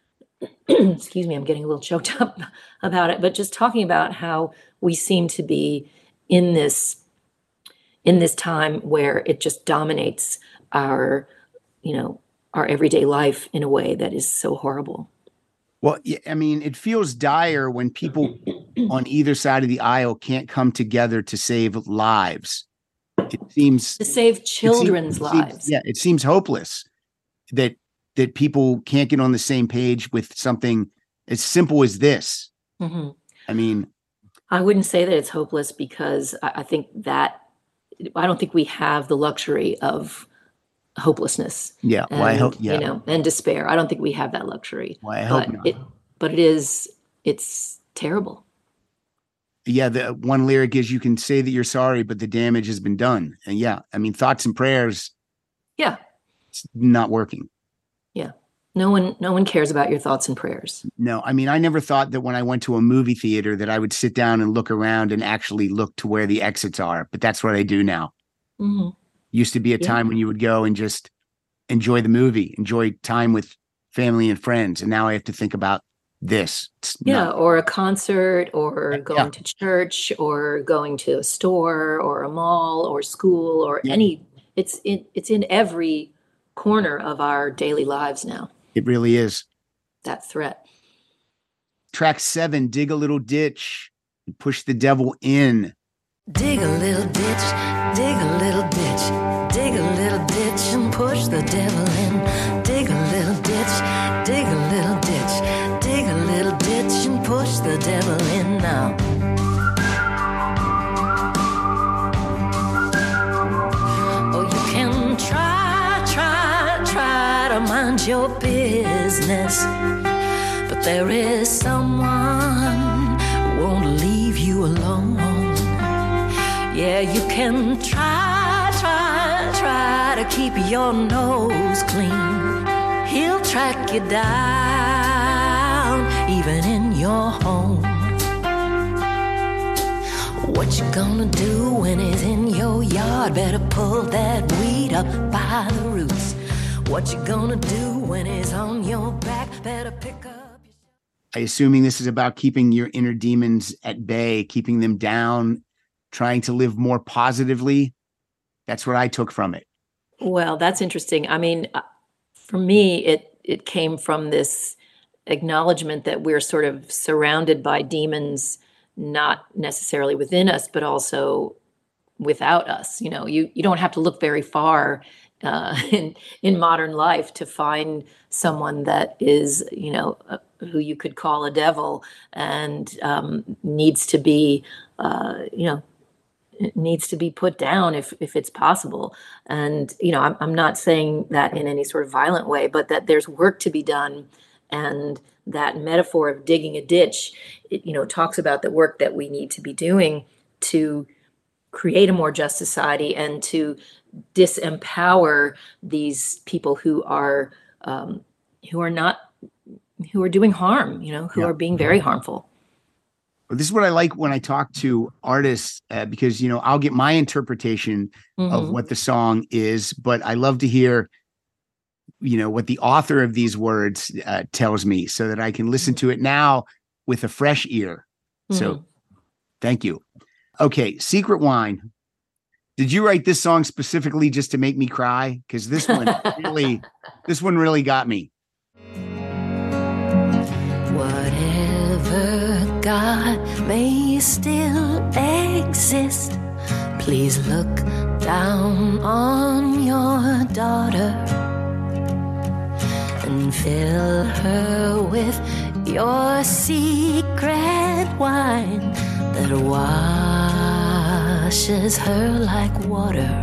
excuse me, I'm getting a little choked up about it, but just talking about how we seem to be in this in this time where it just dominates our, you know, our everyday life in a way that is so horrible. Well, yeah, I mean, it feels dire when people on either side of the aisle can't come together to save lives. It seems to save children's it seems, lives. It seems, yeah, it seems hopeless that that people can't get on the same page with something as simple as this. Mm-hmm. I mean, I wouldn't say that it's hopeless, because I, I think that I don't think we have the luxury of hopelessness. Yeah, and, well, I hope, yeah. you know, and despair. I don't think we have that luxury. Well, I hope but not. It, but it is, it's terrible. Yeah, the one lyric is, "You can say that you're sorry, but the damage has been done." And yeah, I mean, thoughts and prayers. Yeah, it's not working. Yeah, no one, no one cares about your thoughts and prayers. No, I mean, I never thought that when I went to a movie theater that I would sit down and look around and actually look to where the exits are. But that's what I do now. Mm-hmm. Used to be a Yeah. time when you would go and just enjoy the movie, enjoy time with family and friends. And now I have to think about this. It's Yeah, not- or a concert, or going Yeah. to church, or going to a store, or a mall, or school, or Yeah. any. It's in it's in every corner of our daily lives now. It really is. That threat. Track seven, "Dig a Little Ditch, Push the Devil In." Dig a little ditch, dig a little ditch, dig a little ditch and push the devil in. Dig a little ditch, dig a little ditch, dig a little ditch and push the devil in now. Oh, you can try, try, try to mind your business, but there is someone who won't leave you alone. Yeah, you can try, try, try to keep your nose clean. He'll track you down, even in your home. What you gonna do when he's in your yard? Better pull that weed up by the roots. What you gonna do when he's on your back? Better pick up your... I assuming this is about keeping your inner demons at bay, keeping them down, trying to live more positively. That's what I took from it. Well, that's interesting. I mean, uh, for me, it it came from this acknowledgement that we're sort of surrounded by demons, not necessarily within us, but also without us. You know, you you don't have to look very far uh, in in modern life to find someone that is, you know, uh, who you could call a devil, and um, needs to be, uh, you know. It needs to be put down if if it's possible. And, you know, I'm, I'm not saying that in any sort of violent way, but that there's work to be done. And that metaphor of digging a ditch, it, you know, talks about the work that we need to be doing to create a more just society and to disempower these people who are um, who are not who are doing harm, you know, who Yeah. are being very harmful. This is what I like when I talk to artists, uh, because, you know, I'll get my interpretation of Mhm. what the song is, but I love to hear, you know, what the author of these words uh, tells me so that I can listen to it now with a fresh ear. So Mhm. thank you. Okay, Secret Wine. Did you write this song specifically just to make me cry? Because this one really, this one really got me. Whatever God may still exist, please look down on your daughter and fill her with your secret wine that washes her like water.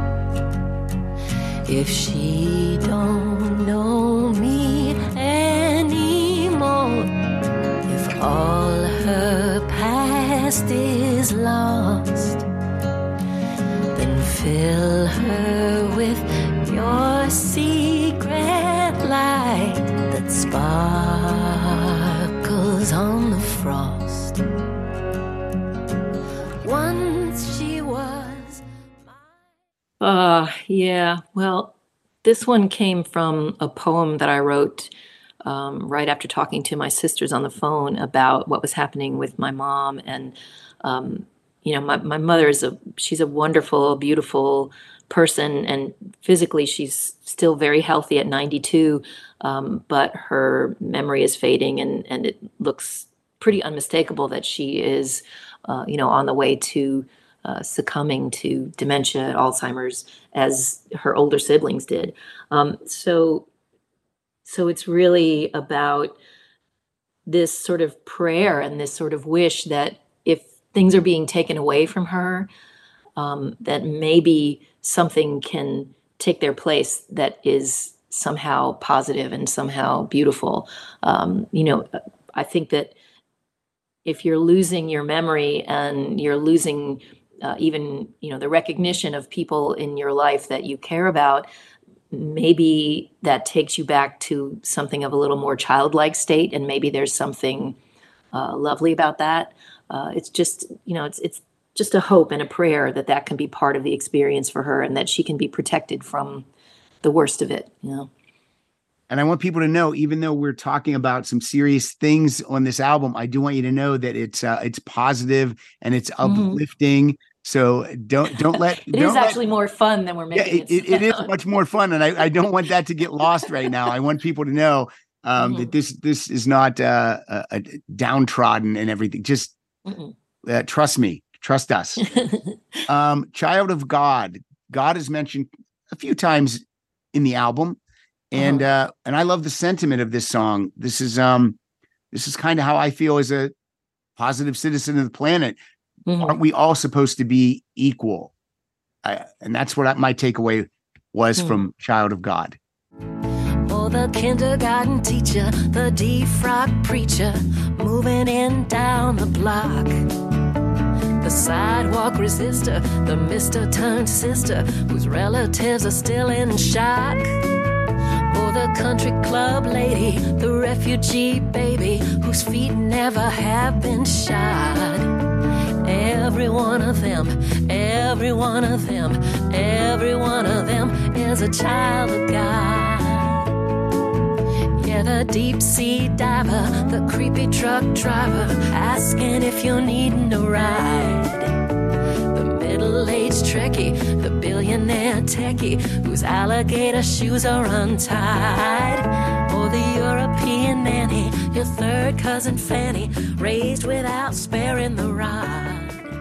If she don't know me anymore, if all her past is lost, then fill her with your secret light that sparkles on the frost. Once she was my... Uh, yeah. Well, this one came from a poem that I wrote um, right after talking to my sisters on the phone about what was happening with my mom. And, um, you know, my, my mother is a, she's a wonderful, beautiful person. And physically, she's still very healthy at ninety-two. Um, but her memory is fading, and, and it looks pretty unmistakable that she is, uh, you know, on the way to uh, succumbing to dementia, Alzheimer's, as her older siblings did. Um, so, so it's really about this sort of prayer and this sort of wish that if things are being taken away from her, um, that maybe something can take their place that is somehow positive and somehow beautiful. Um, you know, I think that if you're losing your memory and you're losing uh, even, you know, the recognition of people in your life that you care about, maybe that takes you back to something of a little more childlike state. And maybe there's something uh, lovely about that. Uh, it's just, you know, it's, it's just a hope and a prayer that that can be part of the experience for her and that she can be protected from the worst of it, you know. And I want people to know, even though we're talking about some serious things on this album, I do want you to know that it's uh, it's positive and it's uplifting. Mm-hmm. So don't don't let it don't is let, actually more fun than we're making yeah, it. It, it is much more fun, and I, I don't want that to get lost right now. I want people to know um, mm-hmm. that this this is not uh, a, a downtrodden and everything. Just uh, trust me, trust us. um, Child of God. God is mentioned a few times in the album. And uh, and I love the sentiment of this song. This is um, this is kind of how I feel as a positive citizen of the planet. Mm-hmm. Aren't we all supposed to be equal? I, and that's what I, my takeaway was mm-hmm. from Child of God. Oh, the kindergarten teacher, the defrock preacher, moving in down the block. The sidewalk resistor, the mister turned sister, whose relatives are still in shock. Oh, the country club lady, the refugee baby, whose feet never have been shod. Every one of them, every one of them, every one of them is a child of God. Yeah, the deep sea diver, the creepy truck driver, asking if you're needing a ride. Middle-aged Trekkie, the billionaire techie, whose alligator shoes are untied. Or the European nanny, your third cousin Fanny, raised without sparing the rod.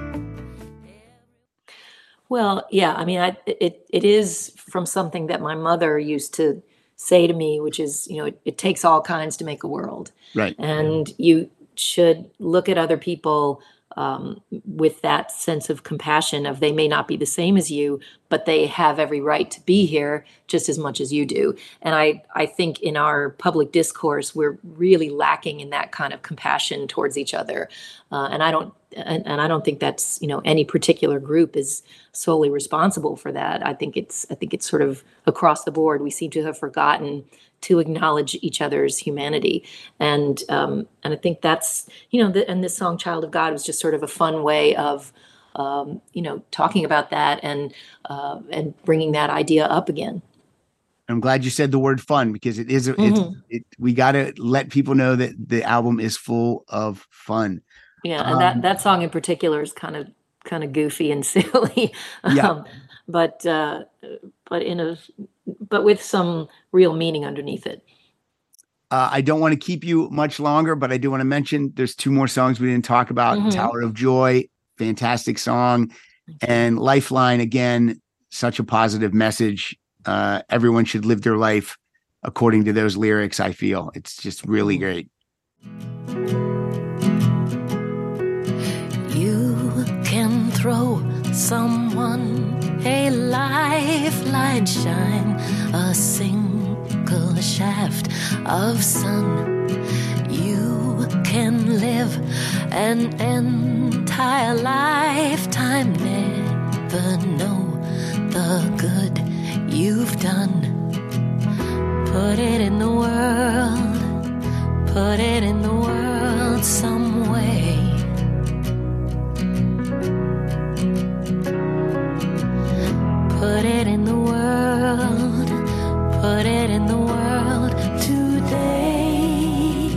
Well, yeah, I mean, I, it it is from something that my mother used to say to me, which is, you know, it, it takes all kinds to make a world. Right. And you should look at other people Um, with that sense of compassion of they may not be the same as you, but they have every right to be here just as much as you do. And I, I think in our public discourse, we're really lacking in that kind of compassion towards each other. Uh, and I don't, and, and I don't think that's, you know, any particular group is solely responsible for that. I think it's, I think it's sort of across the board. We seem to have forgotten to acknowledge each other's humanity. And um, and I think that's, you know, the, and this song, Child of God, was just sort of a fun way of, um, you know, talking about that and uh, and bringing that idea up again. I'm glad you said the word fun, because it is, a, mm-hmm. it, it, we got to let people know that the album is full of fun. Yeah. And um, that, that song in particular is kind of, kind of goofy and silly. Yeah. um, but uh, but in a but with some real meaning underneath it. Uh, I don't want to keep you much longer, but I do want to mention there's two more songs we didn't talk about. Mhm. Tower of Joy, fantastic song, and Lifeline, again, such a positive message. Uh, everyone should live their life according to those lyrics, I feel. It's just really great. You can throw someone a lifeline, shine a single shaft of sun. You can live an entire lifetime, never know the good you've done. Put it in the world, put it in the world some way. Put it in the world, put it in the world today.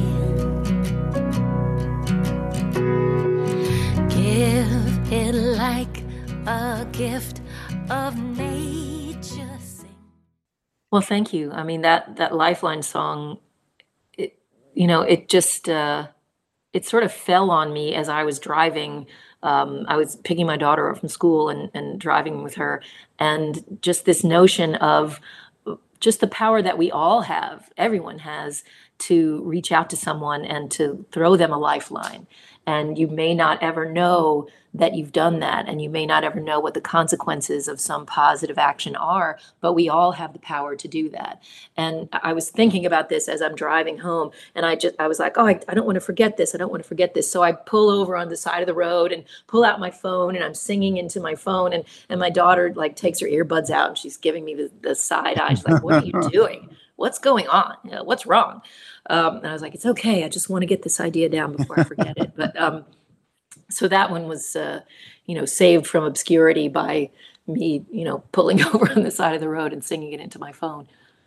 Give it like a gift of nature. Well, thank you. I mean, that that Lifeline song, it, you know, it just uh, it sort of fell on me as I was driving. Um, I was picking my daughter up from school and, and driving with her, and just this notion of just the power that we all have, everyone has, to reach out to someone and to throw them a lifeline. And you may not ever know that you've done that, and you may not ever know what the consequences of some positive action are, but we all have the power to do that. And I was thinking about this as I'm driving home, and I just I was like, oh, I, I don't want to forget this. I don't want to forget this. So I pull over on the side of the road and pull out my phone, and I'm singing into my phone, and and my daughter like takes her earbuds out and she's giving me the, the side eye. She's like, what are you doing? What's going on? You know, what's wrong? Um, and I was like, it's okay. I just want to get this idea down before I forget it. But um, so that one was, uh, you know, saved from obscurity by me, you know, pulling over on the side of the road and singing it into my phone.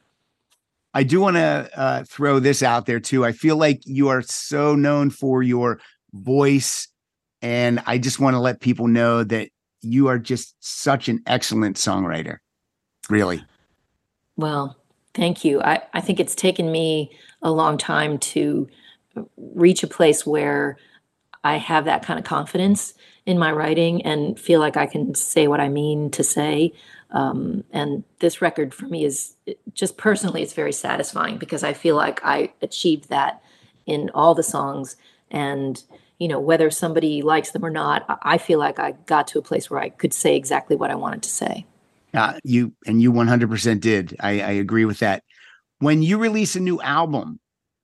I do want to uh, throw this out there too. I feel like you are so known for your voice, and I just want to let people know that you are just such an excellent songwriter. Really. Well, thank you. I, I think it's taken me a long time to reach a place where I have that kind of confidence in my writing and feel like I can say what I mean to say. Um, and this record for me is just personally, it's very satisfying because I feel like I achieved that in all the songs. And, you know, whether somebody likes them or not, I feel like I got to a place where I could say exactly what I wanted to say. Uh, you and you one hundred percent did. I, I agree with that. When you release a new album,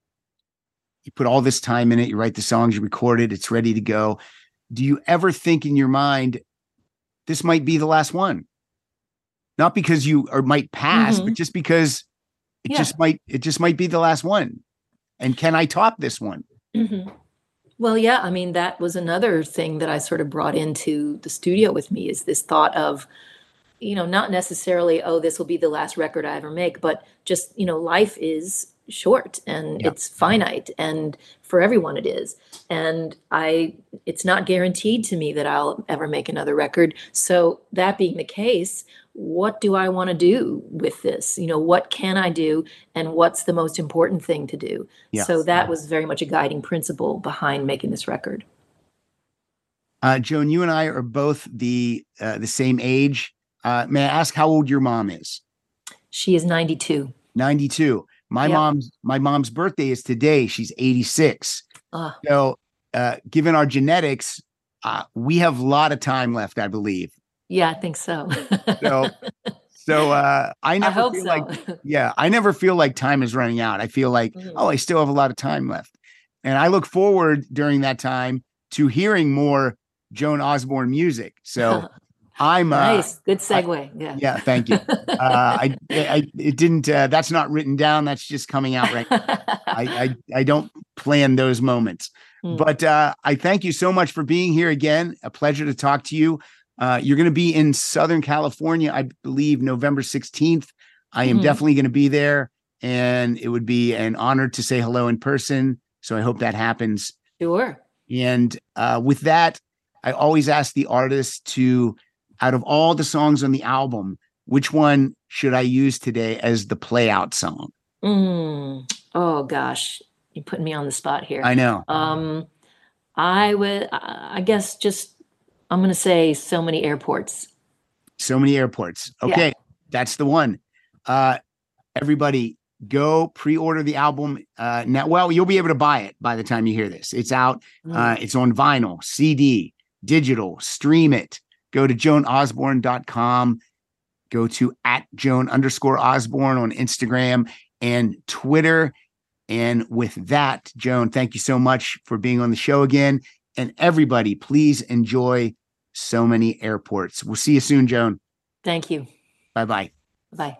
you put all this time in it, you write the songs, you record it, it's ready to go. Do you ever think in your mind, this might be the last one? Not because you or might pass, mm-hmm. but just because it yeah. just might, it just might be the last one. And can I top this one? Mm-hmm. Well, yeah, I mean, that was another thing that I sort of brought into the studio with me is this thought of, you know, not necessarily, oh, this will be the last record I ever make, but just, you know, life is short and yeah. it's finite, and for everyone it is. And I, it's not guaranteed to me that I'll ever make another record. So that being the case, what do I want to do with this? You know, what can I do, and what's the most important thing to do? Yes. So that was very much a guiding principle behind making this record. Uh, Joan, you and I are both the uh, the same age. Uh, may I ask how old your mom is? She is ninety-two. ninety-two. My yep. mom's my mom's birthday is today. She's eighty-six. Uh, so, uh, given our genetics, uh, we have a lot of time left, I believe. Yeah, I think so. so, so uh, I never I hope feel so. like yeah, I never feel like time is running out. I feel like mm. oh, I still have a lot of time left, and I look forward during that time to hearing more Joan Osborne music. So. I'm uh, nice. Good segue. I, yeah. Yeah. Thank you. Uh, I, I, it didn't, uh, that's not written down. That's just coming out right now. I, I, I don't plan those moments, mm. but uh, I thank you so much for being here again. A pleasure to talk to you. Uh, you're going to be in Southern California, I believe November sixteenth. I am mm-hmm. definitely going to be there, and it would be an honor to say hello in person. So I hope that happens. Sure. And uh, with that, I always ask the artist to, out of all the songs on the album, which one should I use today as the play out song? Mm. Oh gosh, you're putting me on the spot here. I know. Um, I would, I guess, just I'm going to say So Many Airports. So Many Airports. Okay, yeah. That's the one. Uh, everybody, go pre-order the album uh, now. Well, you'll be able to buy it by the time you hear this. It's out. Mm. Uh, it's on vinyl, C D, digital. Stream it. Go to joan osborne dot com. Go to at Joan underscore Osborne on Instagram and Twitter. And with that, Joan, thank you so much for being on the show again. And everybody, please enjoy So Many Airports. We'll see you soon, Joan. Thank you. Bye-bye. Bye.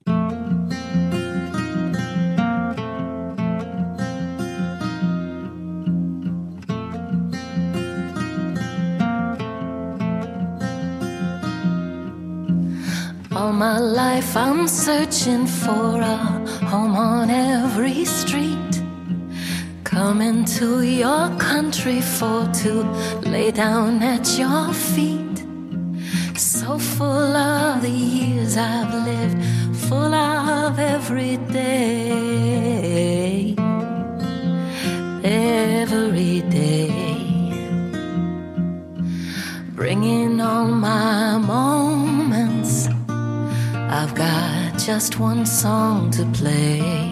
All my life I'm searching for a home on every street. Coming to your country for to lay down at your feet. So full of the years I've lived, full of every day, every day. Bringing all my moments, I've got just one song to play.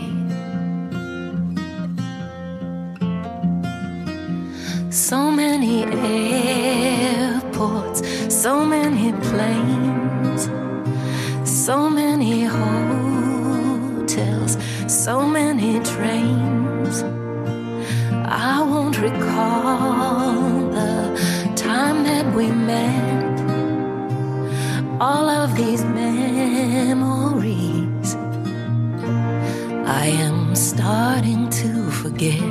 So many airports, so many planes, so many hotels, so many trains. I won't recall the time that we met. All of these memories I am starting to forget.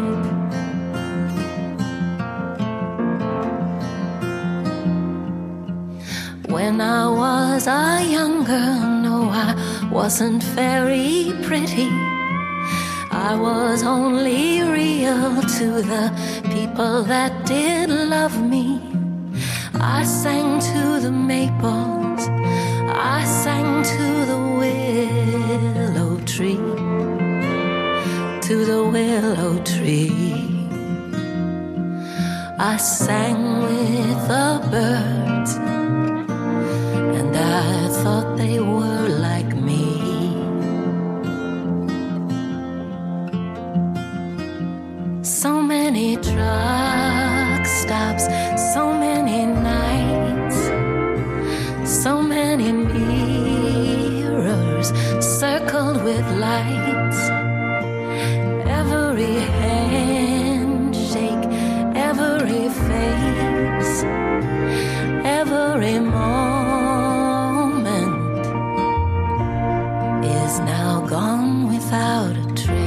When I was a young girl, no, I wasn't very pretty. I was only real to the people that did love me. I sang to the maples, I sang to the willow tree, to the willow tree. I sang with the birds, and I thought they were like me. So many truck stops, so many nights, so many mirrors circled with lights. Every handshake, every face, every moment is now gone without a trace.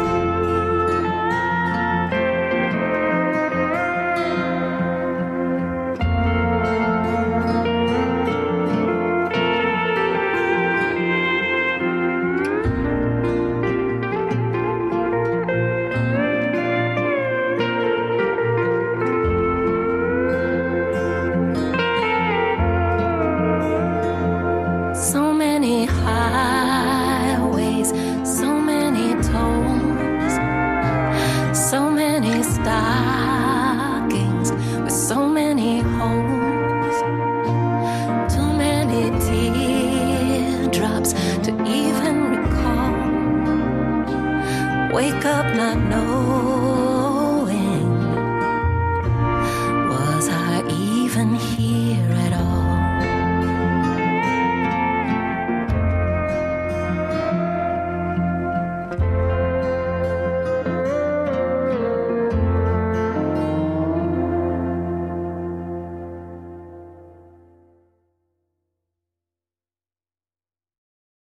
So many highways, so many tolls, so many stockings with so many holes. Too many teardrops to even recall. Wake up not knowing, was I even here?